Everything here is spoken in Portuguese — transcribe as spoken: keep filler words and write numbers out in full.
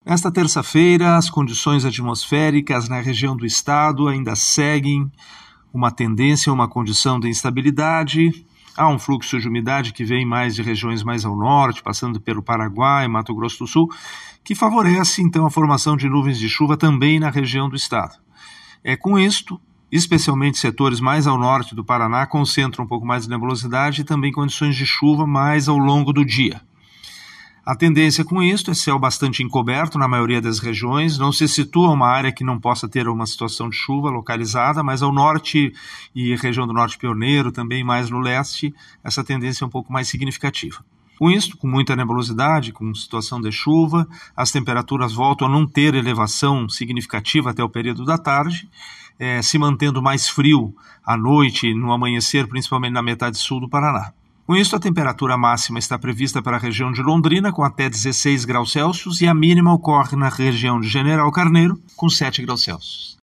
Esta terça-feira, as condições atmosféricas na região do estado ainda seguem uma tendência, uma condição de instabilidade. Há um fluxo de umidade que vem mais de regiões mais ao norte, passando pelo Paraguai, Mato Grosso do Sul, que favorece então a formação de nuvens de chuva também na região do estado. É, com isto, especialmente setores mais ao norte do Paraná concentram um pouco mais de nebulosidade e também condições de chuva mais ao longo do dia. A tendência com isto é céu bastante encoberto na maioria das regiões, não se situa uma área que não possa ter uma situação de chuva localizada, mas ao norte e região do norte pioneiro, também mais no leste, essa tendência é um pouco mais significativa. Com isso, com muita nebulosidade, com situação de chuva, as temperaturas voltam a não ter elevação significativa até o período da tarde, eh, se mantendo mais frio à noite, no amanhecer, principalmente na metade sul do Paraná. Com isso, a temperatura máxima está prevista para a região de Londrina, com até dezesseis graus Celsius, e a mínima ocorre na região de General Carneiro, com sete graus Celsius.